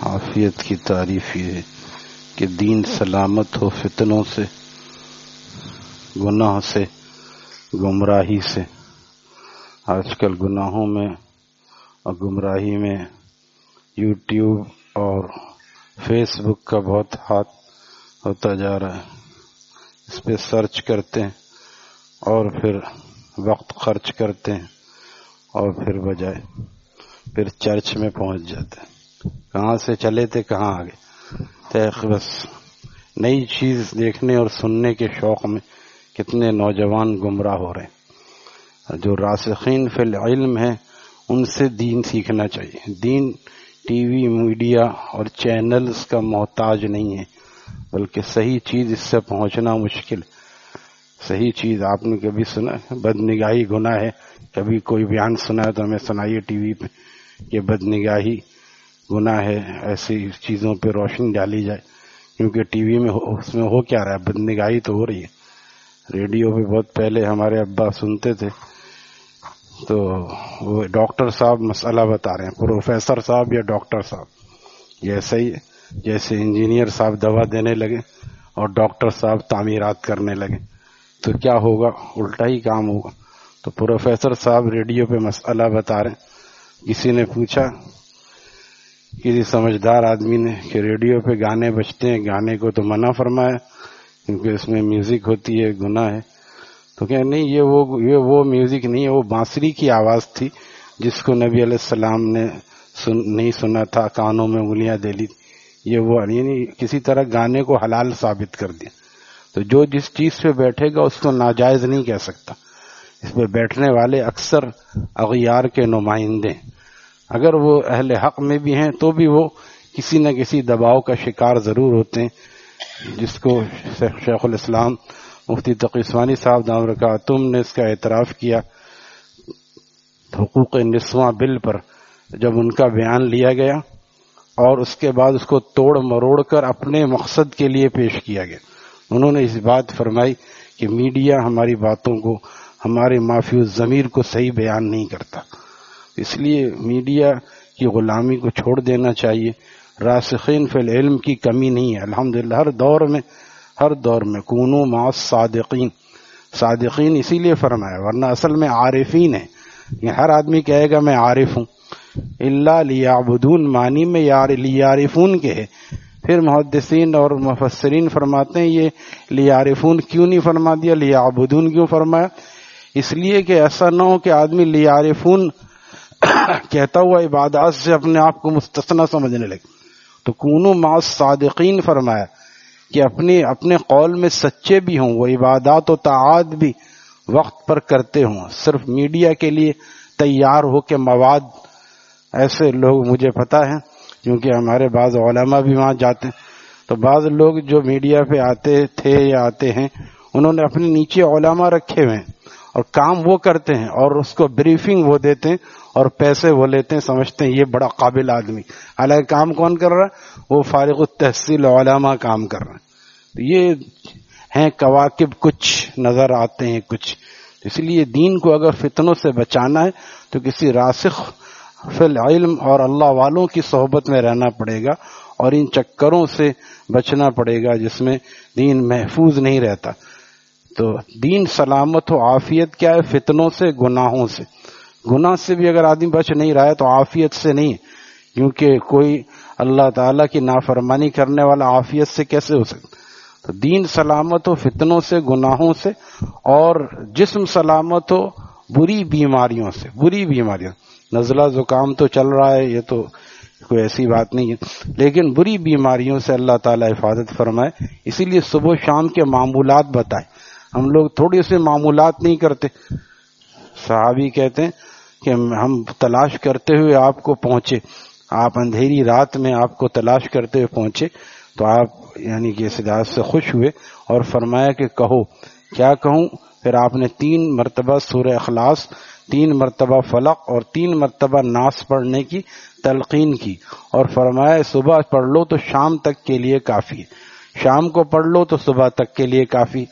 عافیت کی تعریف یہ ہے کہ دین سلامت ہو فتنوں سے، گناہ سے، گمراہی سے۔ آج کل گناہوں میں اور گمراہی میں یوٹیوب اور فیس بک کا بہت ہاتھ ہوتا جا رہا ہے۔ اس پہ سرچ کرتے ہیں اور پھر وقت خرچ کرتے ہیں اور پھر چرچ میں پہنچ جاتے ہیں۔ کہاں سے چلے تھے کہاں آگے، بس نئی چیز دیکھنے اور سننے کے شوق میں کتنے نوجوان گمراہ ہو رہے ہیں۔ جو راسخین فی العلم ہیں ان سے دین سیکھنا چاہیے۔ دین ٹی وی، میڈیا اور چینلز کا محتاج نہیں ہے، بلکہ صحیح چیز اس سے پہنچنا مشکل ہے۔ صحیح چیز آپ نے کبھی سنا ہے؟ بدنگاہی گناہ ہے، کبھی کوئی بیان سنا ہے تو ہمیں سنائیے ٹی وی پہ کہ بدنگاہی گناہ ہے، ایسی چیزوں پہ روشنی ڈالی جائے، کیونکہ ٹی وی میں اس میں ہو کیا رہا ہے، بدنگاہی تو ہو رہی ہے۔ ریڈیو پہ بہت پہلے ہمارے ابا سنتے تھے تو وہ ڈاکٹر صاحب مسئلہ بتا رہے ہیں، پروفیسر صاحب یا ڈاکٹر صاحب، یہ ایسا ہی جیسے انجینئر صاحب دوا دینے لگے اور ڈاکٹر صاحب تعمیرات کرنے لگے تو کیا ہوگا، الٹا ہی کام ہوگا۔ تو پروفیسر صاحب ریڈیو پہ مسئلہ بتا رہے ہیں، کسی نے پوچھا کسی سمجھدار آدمی نے کہ ریڈیو پہ گانے بجتے ہیں، گانے کو تو منع فرمایا کیونکہ اس میں میوزک ہوتی ہے، گناہ ہے۔ تو کہ نہیں، یہ وہ میوزک نہیں ہے، وہ بانسری کی آواز تھی جس کو نبی علیہ السلام نے نہیں سنا تھا، کانوں میں انگلیاں دے لی، یہ وہ یعنی کسی طرح گانے کو حلال ثابت کر دیا۔ تو جو جس چیز پہ بیٹھے گا اس کو ناجائز نہیں کہہ سکتا۔ اس پہ بیٹھنے والے اکثر اغیار کے نمائندے، اگر وہ اہل حق میں بھی ہیں تو بھی وہ کسی نہ کسی دباؤ کا شکار ضرور ہوتے ہیں، جس کو شیخ الاسلام مفتی تقی عثمانی صاحب دامت برکاتہم نے اس کا اعتراف کیا حقوق نسواں بل پر، جب ان کا بیان لیا گیا اور اس کے بعد اس کو توڑ مروڑ کر اپنے مقصد کے لیے پیش کیا گیا۔ انہوں نے اس بات فرمائی کہ میڈیا ہماری باتوں کو، ہمارے مافی الضمیر کو صحیح بیان نہیں کرتا، اس لیے میڈیا کی غلامی کو چھوڑ دینا چاہیے۔ راسخین فی العلم کی کمی نہیں ہے، الحمدللہ ہر دور میں کونوا مع الصادقین، صادقین اسی لیے فرمایا، ورنہ اصل میں عارفین ہے۔ یہ ہر آدمی کہے گا میں عارف ہوں، الا لیعبدون معنی میں لیعرفون کے ہے۔ پھر محدثین اور مفسرین فرماتے ہیں یہ لیعرفون کیوں نہیں فرما دیا، لیعبدون کیوں فرمایا؟ اس لیے کہ ایسا نہ ہو کہ آدمی لیعرفون کہتا ہوا عبادات سے اپنے آپ کو مستثنا سمجھنے لگے۔ تو کونوا مع الصادقین فرمایا کہ اپنے قول میں سچے بھی ہوں، وہ عبادات و طاعات بھی وقت پر کرتے ہوں، صرف میڈیا کے لیے تیار ہو کے مواد۔ ایسے لوگ مجھے پتا ہے کیونکہ ہمارے بعض علماء بھی وہاں جاتے ہیں، تو بعض لوگ جو میڈیا پہ آتے تھے یا آتے ہیں انہوں نے اپنے نیچے علماء رکھے ہوئے ہیں اور کام وہ کرتے ہیں اور اس کو بریفنگ وہ دیتے ہیں اور پیسے وہ لیتے ہیں، سمجھتے ہیں یہ بڑا قابل آدمی، حالانکہ کام کون کر رہا ہے؟ وہ فارغ التحصیل علماء کام کر رہے ہیں۔ تو یہ ہیں کواکب، کچھ نظر آتے ہیں کچھ۔ اس لیے دین کو اگر فتنوں سے بچانا ہے تو کسی راسخ فی العلم اور اللہ والوں کی صحبت میں رہنا پڑے گا اور ان چکروں سے بچنا پڑے گا جس میں دین محفوظ نہیں رہتا۔ تو دین سلامت و عافیت کیا ہے؟ فتنوں سے، گناہوں سے۔ گناہ سے بھی اگر آدمی بچ نہیں رہا ہے تو عافیت سے نہیں ہے، کیونکہ کوئی اللہ تعالیٰ کی نافرمانی کرنے والا عافیت سے کیسے ہو سکتا؟ تو دین سلامت ہو فتنوں سے، گناہوں سے، اور جسم سلامت ہو بری بیماریوں سے۔ بری بیماریوں، نزلہ زکام تو چل رہا ہے، یہ تو کوئی ایسی بات نہیں ہے، لیکن بری بیماریوں سے اللہ تعالیٰ حفاظت فرمائے۔ اسی لیے صبح و شام کے معمولات بتائے۔ ہم لوگ تھوڑے سے معمولات نہیں کرتے۔ صحابی کہتے ہیں کہ ہم تلاش کرتے ہوئے آپ کو پہنچے، آپ اندھیری رات میں آپ کو تلاش کرتے ہوئے پہنچے تو آپ یعنی کہ اس ہدایت سے خوش ہوئے اور فرمایا کہ کہو، کیا کہوں؟ پھر آپ نے 3 مرتبہ سورہ اخلاص، 3 مرتبہ فلق اور 3 مرتبہ ناس پڑھنے کی تلقین کی اور فرمایا صبح پڑھ لو تو شام تک کے لیے کافی ہے، شام کو پڑھ لو تو صبح تک کے لیے کافی۔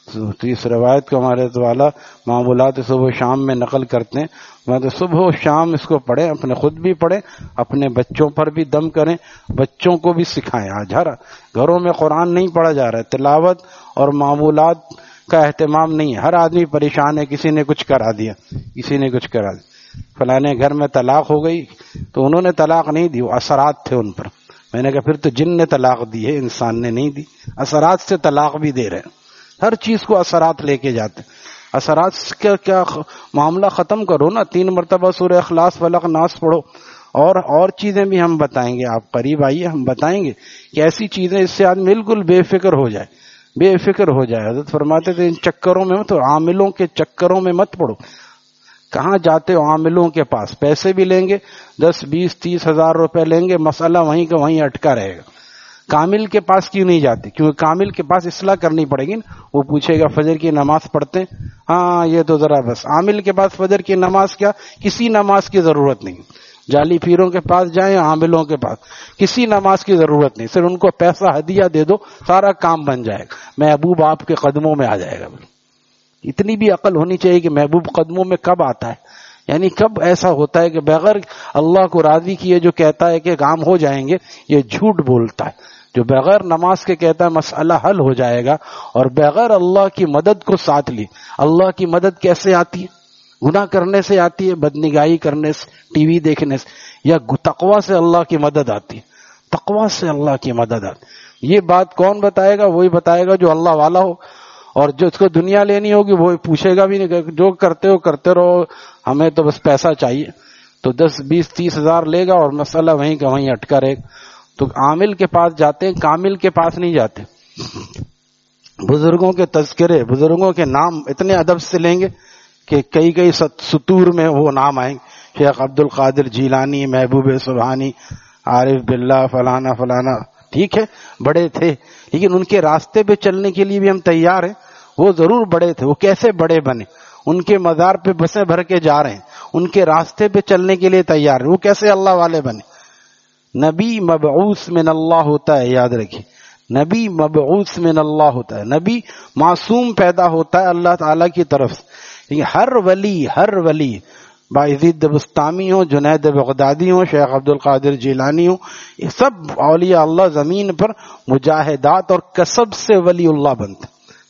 تو اس روایت کو ہمارے والا معمولات صبح و شام میں نقل کرتے ہیں. میں تو صبح و شام اس کو پڑھیں، اپنے خود بھی پڑھیں، اپنے بچوں پر بھی دم کریں، بچوں کو بھی سکھائیں. آج ہر گھروں میں قرآن نہیں پڑھا جا رہا ہے، تلاوت اور معمولات کا اہتمام نہیں ہے. ہر آدمی پریشان ہے، کسی نے کچھ کرا دیا، کسی نے کچھ کرا دیا. فلانے گھر میں طلاق ہو گئی تو انہوں نے طلاق نہیں دی، وہ اثرات تھے ان پر. میں نے کہا پھر تو جن نے طلاق دی ہے، انسان نے نہیں دی. اثرات سے طلاق بھی دے رہے ہیں. ہر چیز کو اثرات لے کے جاتے ہیں. اثرات کا کیا معاملہ ختم کرو نا. 3 مرتبہ سورہ اخلاص فلق ناس پڑھو. اور چیزیں بھی ہم بتائیں گے. آپ قریب آئیے، ہم بتائیں گے کہ ایسی چیزیں اس سے آدمی بالکل بے فکر ہو جائے، بے فکر ہو جائے. حضرت فرماتے تھے ان چکروں میں مت، عاملوں کے چکروں میں مت پڑو. کہاں جاتے ہو؟ عاملوں کے پاس. پیسے بھی لیں گے، 10 20 30 ہزار روپے لیں گے، مسئلہ وہیں کا وہیں اٹکا رہے گا. کامل کے پاس کیوں نہیں جاتے؟ کیونکہ کامل کے پاس اصلاح کرنی پڑے گی نا. وہ پوچھے گا فجر کی نماز پڑھتے ہیں؟ ہاں یہ تو ذرا بس. عامل کے پاس فجر کی نماز کیا، کسی نماز کی ضرورت نہیں. جعلی پیروں کے پاس جائیں، عاملوں کے پاس کسی نماز کی ضرورت نہیں. صرف ان کو پیسہ ہدیہ دے دو، سارا کام بن جائے گا. محبوب آپ کے قدموں میں آ جائے گا. اتنی بھی عقل ہونی چاہیے کہ محبوب قدموں میں کب آتا ہے، یعنی کب ایسا ہوتا ہے کہ بغیر اللہ کو راضی کیے جو کہتا ہے کہ کام ہو جائیں گے، یہ جھوٹ بولتا ہے. جو بغیر نماز کے کہتا ہے مسئلہ حل ہو جائے گا، اور بغیر اللہ کی مدد کو ساتھ لی. اللہ کی مدد کیسے آتی ہے؟ گناہ کرنے سے آتی ہے، بدنگاہی کرنے سے، ٹی وی دیکھنے سے، یا تقوی سے اللہ کی مدد آتی ہے. تقوی سے اللہ کی مدد آتی. یہ بات کون بتائے گا؟ وہی بتائے گا جو اللہ والا ہو. اور جو اس کو دنیا لینی ہوگی وہ پوچھے گا بھی نہیں، جو کرتے ہو کرتے رہو، ہمیں تو بس پیسہ چاہیے. تو 10 20 30 ہزار لے گا اور مسئلہ وہیں کا وہیں اٹکا رہے گا. تو عامل کے پاس جاتے ہیں، کامل کے پاس نہیں جاتے. بزرگوں کے تذکرے، بزرگوں کے نام اتنے ادب سے لیں گے کہ کئی سطور میں وہ نام آئیں گے. شیخ عبد القادر جیلانی، محبوب سبحانی، عارف باللہ، فلانا فلانا. ٹھیک ہے بڑے تھے، لیکن ان کے راستے پہ چلنے کے لیے بھی ہم تیار ہیں. وہ ضرور بڑے تھے. وہ کیسے بڑے بنے؟ ان کے مزار پہ بسیں بھر کے جا رہے ہیں، ان کے راستے پہ چلنے کے لیے تیار ہیں. وہ کیسے اللہ والے بنے؟ نبی مبعوث من اللہ ہوتا ہے، یاد رکھیے. نبی مبعوث من اللہ ہوتا ہے. نبی معصوم پیدا ہوتا ہے اللہ تعالی کی طرف سے. لیکن ہر ولی باعزید بستامی ہو، جنید بغدادی ہو، شیخ عبد القادر جیلانی ہو، یہ سب اولیاء اللہ زمین پر مجاہدات اور کسب سے ولی اللہ بنتے.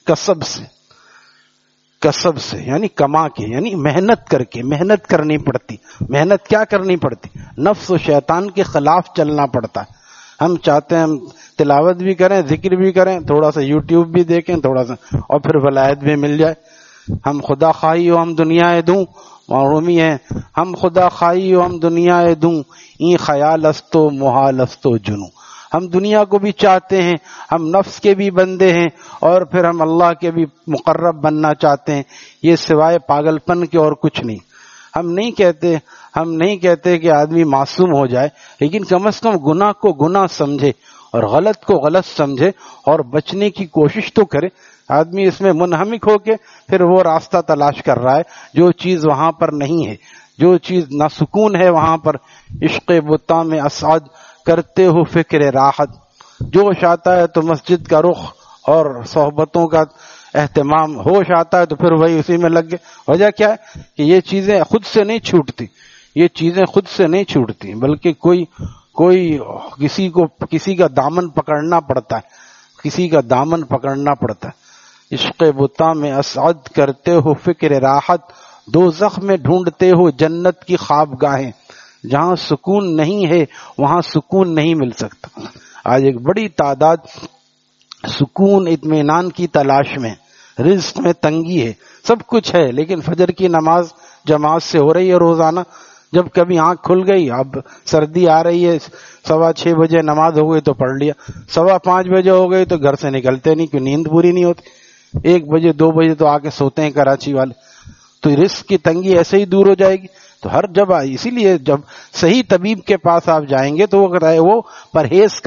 کسب سے یعنی کما کے، یعنی محنت کر کے. محنت کرنی پڑتی. محنت کیا کرنی پڑتی؟ نفس و شیطان کے خلاف چلنا پڑتا ہے. ہم چاہتے ہیں ہم تلاوت بھی کریں، ذکر بھی کریں، تھوڑا سا یوٹیوب بھی دیکھیں، تھوڑا سا، اور پھر ولایت بھی مل جائے. ہم خدا خواہی ہو ہم دنیا دوں، معرومی ہے. ہم خدا خواہی ہو ہم دنیا دوں، این خیال استو محال استو جنوں. ہم دنیا کو بھی چاہتے ہیں، ہم نفس کے بھی بندے ہیں، اور پھر ہم اللہ کے بھی مقرب بننا چاہتے ہیں. یہ سوائے پاگل پن کے اور کچھ نہیں. ہم نہیں کہتے کہ آدمی معصوم ہو جائے، لیکن کم از کم گناہ کو گناہ سمجھے اور غلط کو غلط سمجھے اور بچنے کی کوشش تو کرے. آدمی اس میں منہمک ہو کے پھر وہ راستہ تلاش کر رہا ہے جو چیز وہاں پر نہیں ہے، جو چیز نہ سکون ہے وہاں پر. عشق بتا میں اسعد کرتے ہو فکر راحت. جوش آتا ہے تو مسجد کا رخ اور صحبتوں کا اہتمام، ہوش آتا ہے تو پھر وہی اسی میں لگ گئے. وجہ کیا ہے کہ یہ چیزیں خود سے نہیں چھوٹتی. یہ چیزیں خود سے نہیں چھوٹتی، بلکہ کوئی کسی کا دامن پکڑنا پڑتا ہے. کسی کا دامن پکڑنا پڑتا ہے. عشق بتا میں اسعد کرتے ہو فکر راحت، دوزخ میں ڈھونڈتے ہو جنت کی خوابگاہیں. جہاں سکون نہیں ہے وہاں سکون نہیں مل سکتا. آج ایک بڑی تعداد سکون اطمینان کی تلاش میں، رزق میں تنگی ہے، سب کچھ ہے، لیکن فجر کی نماز جماعت سے ہو رہی ہے روزانہ. جب کبھی آنکھ کھل گئی، اب سردی آ رہی ہے، 6:15 بجے نماز ہو گئی تو پڑھ لیا، 5:15 بجے ہو گئی تو گھر سے نکلتے نہیں، کیوں نیند پوری نہیں ہوتی. 1 بجے 2 بجے تو آ کے سوتے ہیں کراچی والے. تو رزق کی تنگی ایسے ہی دور ہو جائے گی. تو ہر جب اسی لیے جب صحیح طبیب کے پاس آپ جائیں گے تو وہ پرہیز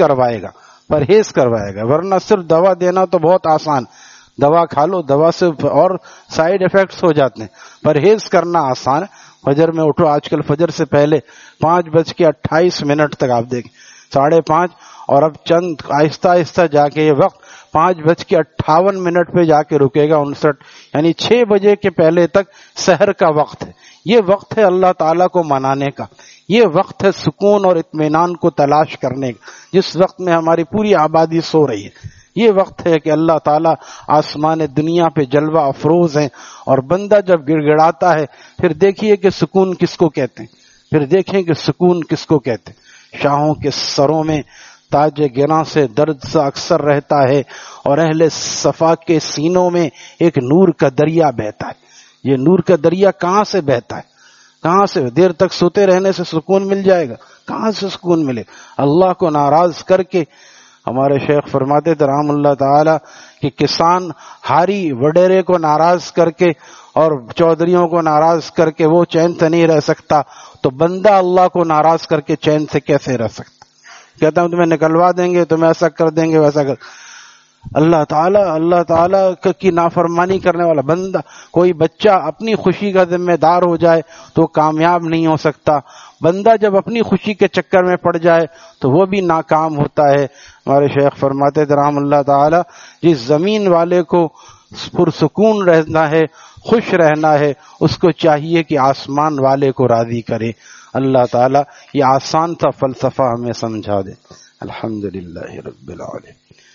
کروائے گا، ورنہ صرف دوا دینا تو بہت آسان. دوا کھا لو، دوا سے اور سائیڈ ایفیکٹس ہو جاتے ہیں. پرہیز کرنا آسان ہے. فجر میں اٹھو، آج کل فجر سے پہلے 5:28 تک آپ دیکھیں، 5:30، اور اب چند آہستہ آہستہ جا کے یہ وقت 5:58 پہ جا کے رکے گا، 59 یعنی 6 بجے کے پہلے تک سحر کا وقت ہے. یہ وقت ہے اللہ تعالیٰ کو منانے کا، یہ وقت ہے سکون اور اطمینان کو تلاش کرنے کا، جس وقت میں ہماری پوری آبادی سو رہی ہے. یہ وقت ہے کہ اللہ تعالیٰ آسمان دنیا پہ جلوہ افروز ہیں، اور بندہ جب گڑ گڑاتا ہے پھر دیکھیے کہ سکون کس کو کہتے ہیں، پھر دیکھیں کہ سکون کس کو کہتے ہیں. شاہوں کے سروں میں تاج گراں سے درد سا اکثر رہتا ہے، اور اہل صفا کے سینوں میں ایک نور کا دریا بہتا ہے. یہ نور کا دریا کہاں سے بہتا ہے؟ کہاں سے؟ دیر تک سوتے رہنے سے سکون مل جائے گا؟ کہاں سے سکون ملے؟ اللہ کو ناراض کر کے. ہمارے شیخ فرماتے تھے رحم اللہ تعالی کہ کسان ہاری وڈیرے کو ناراض کر کے اور چودھریوں کو ناراض کر کے وہ چین سے نہیں رہ سکتا، تو بندہ اللہ کو ناراض کر کے چین سے کیسے رہ سکتا؟ کہتا ہوں تمہیں نکلوا دیں گے، تمہیں ایسا کر دیں گے، ویسا کر. اللہ تعالیٰ کی نافرمانی کرنے والا بندہ، کوئی بچہ اپنی خوشی کا ذمہ دار ہو جائے تو کامیاب نہیں ہو سکتا. بندہ جب اپنی خوشی کے چکر میں پڑ جائے تو وہ بھی ناکام ہوتا ہے. ہمارے شیخ فرماتے تھے رحم اللہ تعالی، جس زمین والے کو پرسکون رہنا ہے، خوش رہنا ہے، اس کو چاہیے کہ آسمان والے کو راضی کرے. اللہ تعالیٰ یہ آسان سا فلسفہ ہمیں سمجھا دے. الحمدللہ رب العالمین.